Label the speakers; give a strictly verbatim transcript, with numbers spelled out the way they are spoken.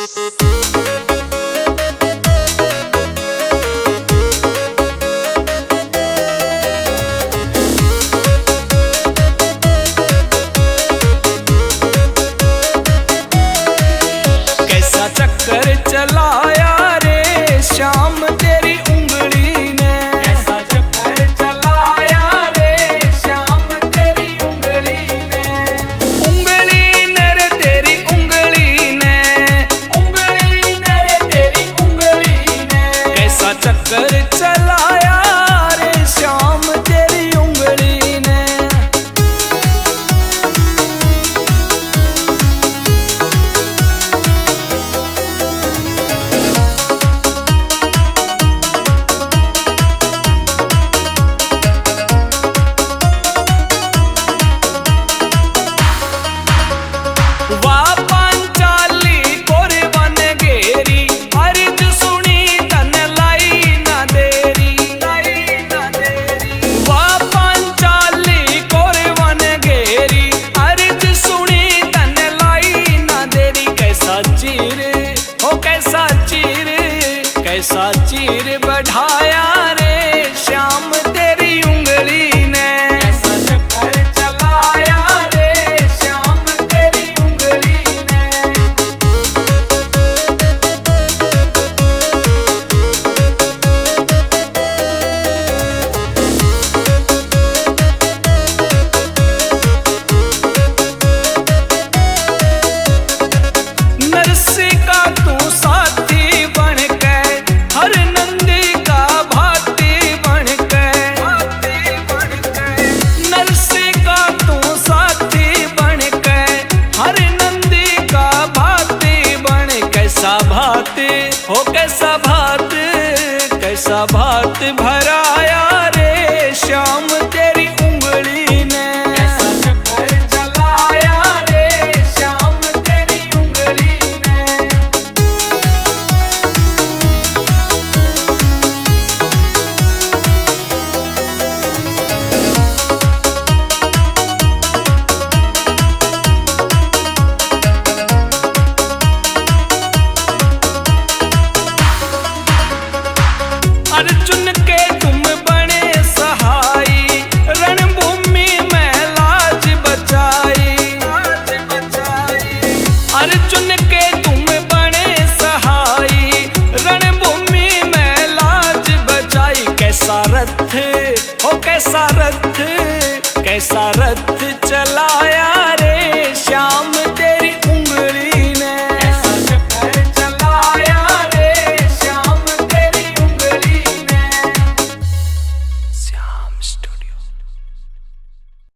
Speaker 1: चक्कर चलाया रे श्याम तेरी उंगली ने, ऐसा चक्कर चलाया रे श्याम तेरी उंगली ने, उंगली ने रे तेरी उंगली ने, उंगली ने रे तेरी उंगली ने, कैसा चक्कर चलाया रे श्याम तेरी उंगली ने। कैसा चीर बढ़ाया रे श्याम तेरी उंगली ने, ऐसा चक्कर चलाया रे श्याम तेरी उंगली ने। नरसी का तू साथी बन के, हर नंदी का भाती बन के, नरसी का तू साथी बन के, हर नंदी का भाती बन, कैसा भात हो कैसा भात, कैसा भात भराया रे श्याम तेरी उंगली ने, ऐसा चक्कर चलाया रे श्याम तेरी उंगली ने। अर्जुन के तुम बने सहाई, रणभूमि में लाज बचाई, अर्जुन के तुम बने सहाई, रणभूमि में लाज बचाई, कैसा रथ हो कैसा रथ, कैसा रथ चलाया